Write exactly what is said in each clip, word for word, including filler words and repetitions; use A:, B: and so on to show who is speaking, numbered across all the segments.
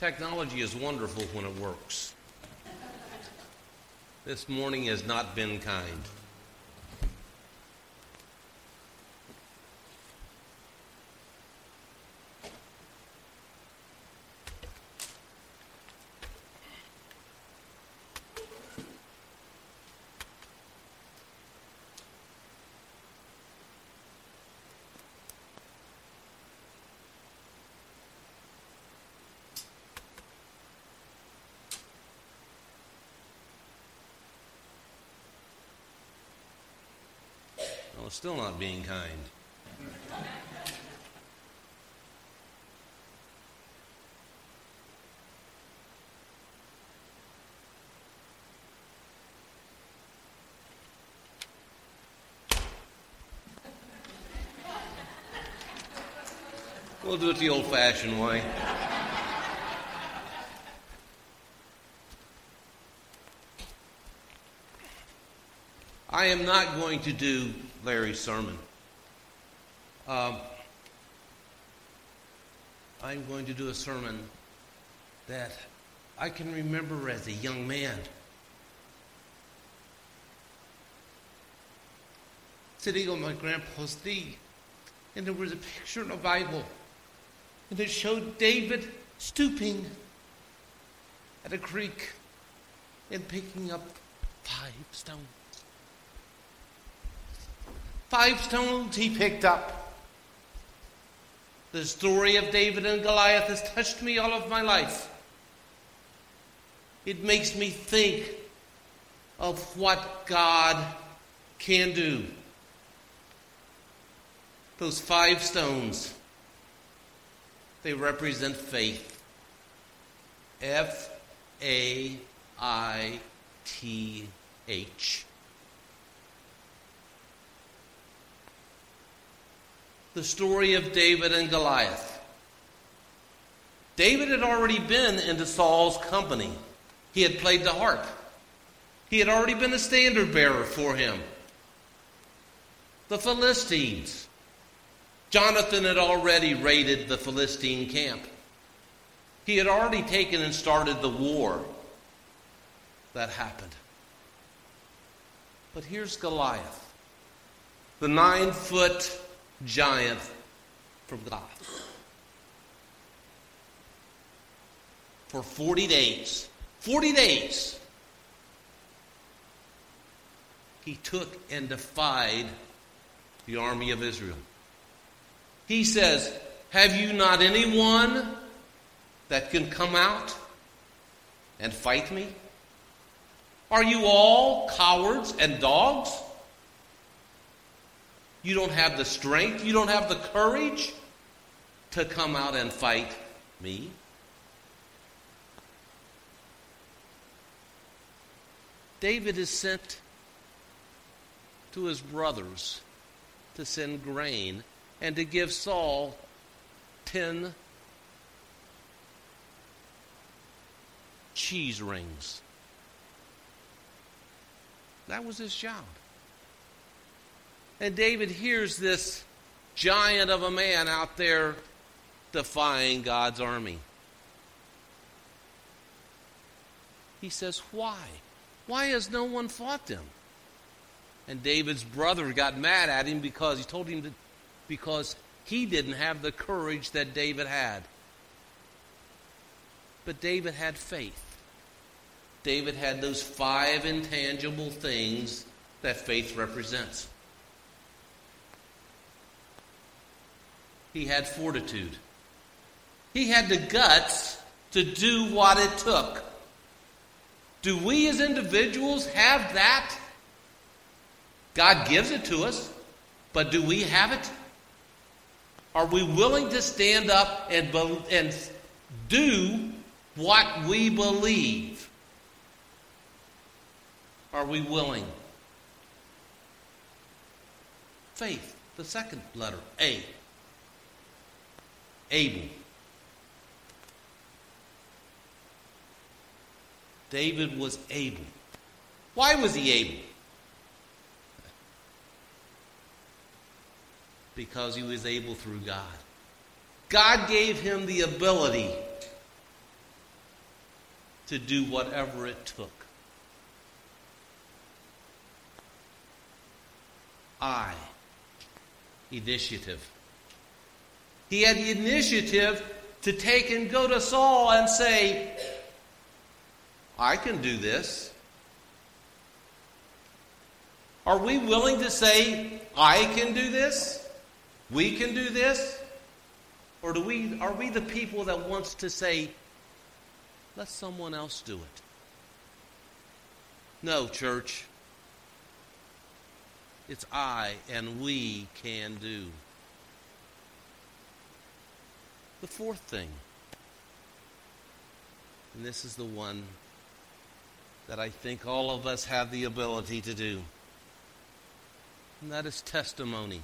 A: Technology is wonderful when it works. This morning has not been kind. Well, it's still not being kind. We'll do it the old-fashioned way. I am not going to do Larry's sermon. Um, I'm going to do a sermon that I can remember as a young man. Sitting on my grandpa's knee, and there was a picture in the Bible, and it showed David stooping at a creek and picking up five stones. Five stones he picked up. The story of David and Goliath has touched me all of my life. It makes me think of what God can do. Those five stones, they represent faith. F A I T H. The story of David and Goliath. David had already been into Saul's company. He had played the harp. He had already been a standard bearer for him. The Philistines. Jonathan had already raided the Philistine camp. He had already taken and started the war that happened. But here's Goliath, the nine-foot giant from Gath. For forty days, forty days, he took and defied the army of Israel. He says, have you not anyone that can come out and fight me? Are you all cowards and dogs? You don't have the strength, you don't have the courage to come out and fight me. David is sent to his brothers to send grain and to give Saul ten cheese rings. That was his job. And David hears this giant of a man out there defying God's army. He says, why? Why has no one fought them? And David's brother got mad at him because he told him that because he didn't have the courage that David had. But David had faith. David had those five intangible things that faith represents. He had fortitude. He had the guts to do what it took. Do we as individuals have that? God gives it to us, but do we have it? Are we willing to stand up and, be- and do what we believe? Are we willing? Faith, the second letter, A. Able. David was able. Why was he able? Because he was able through God. God gave him the ability to do whatever it took. I. Initiative. He had the initiative to take and go to Saul and say, I can do this. Are we willing to say, I can do this? We can do this? Or do we are we the people that wants to say, let someone else do it? No, church. It's I and we can do. The fourth thing, and this is the one that I think all of us have the ability to do, and that is testimony.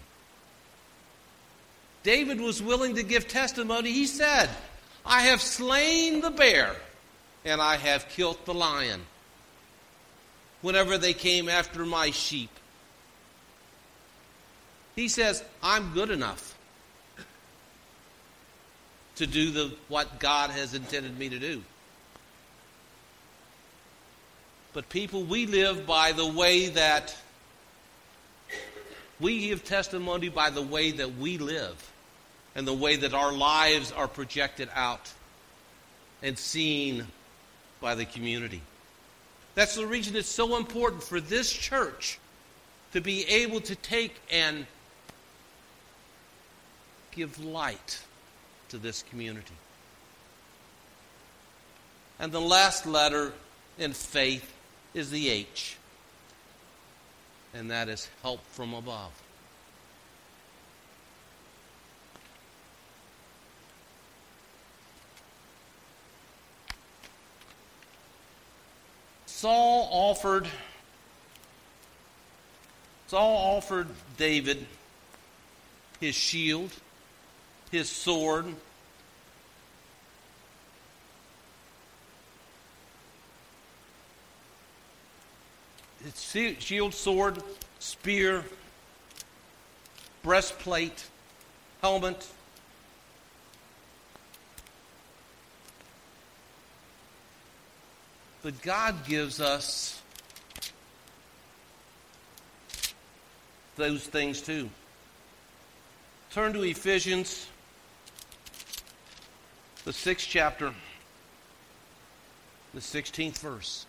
A: David was willing to give testimony. He said, I have slain the bear and I have killed the lion whenever they came after my sheep. He says, I'm good enough to do the what God has intended me to do. But people, we live by the way that we give testimony by the way that we live and the way that our lives are projected out and seen by the community. That's the reason it's so important for this church to be able to take and give light to this community. And the last letter in faith is the H. And that is help from above. Saul offered Saul offered David his shield, his sword, his shield, sword, spear, breastplate, helmet. But God gives us those things too. Turn to Ephesians, the sixth chapter, the sixteenth verse.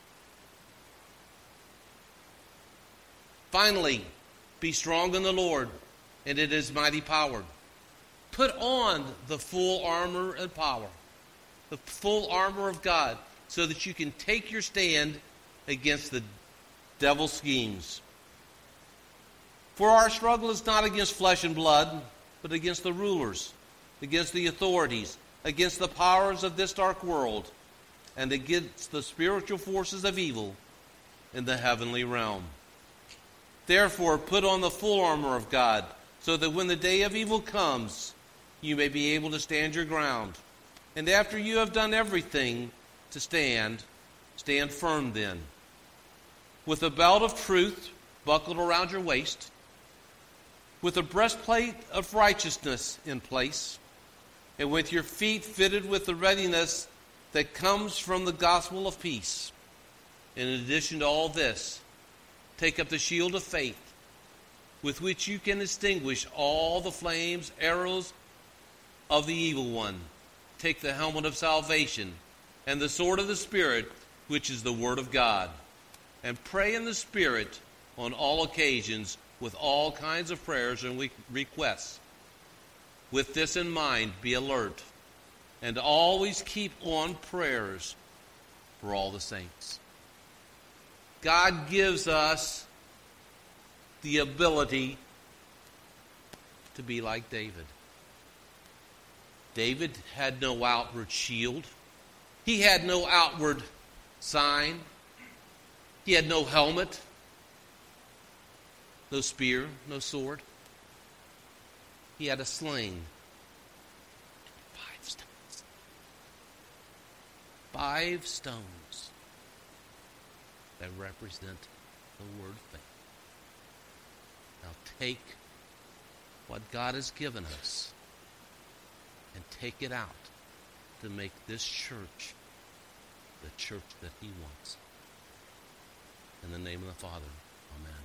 A: Finally, be strong in the Lord and in His mighty power. Put on the full armor and power, the full armor of God, so that you can take your stand against the devil's schemes. For our struggle is not against flesh and blood, but against the rulers, against the authorities, against the powers of this dark world, and against the spiritual forces of evil in the heavenly realm. Therefore, put on the full armor of God, so that when the day of evil comes, you may be able to stand your ground. And after you have done everything to stand, stand firm then, with a belt of truth buckled around your waist, with a breastplate of righteousness in place, and with your feet fitted with the readiness that comes from the gospel of peace. In addition to all this, take up the shield of faith, with which you can extinguish all the flames, arrows of the evil one. Take the helmet of salvation and the sword of the Spirit, which is the word of God. And pray in the Spirit on all occasions with all kinds of prayers and requests. With this in mind, be alert, and always keep on prayers for all the saints. God gives us the ability to be like David. David had no outward shield. He had no outward sign. He had no helmet, no spear, no sword. He had a sling. Five stones. Five stones that represent the word faith. Now take what God has given us and take it out to make this church the church that he wants. In the name of the Father, amen.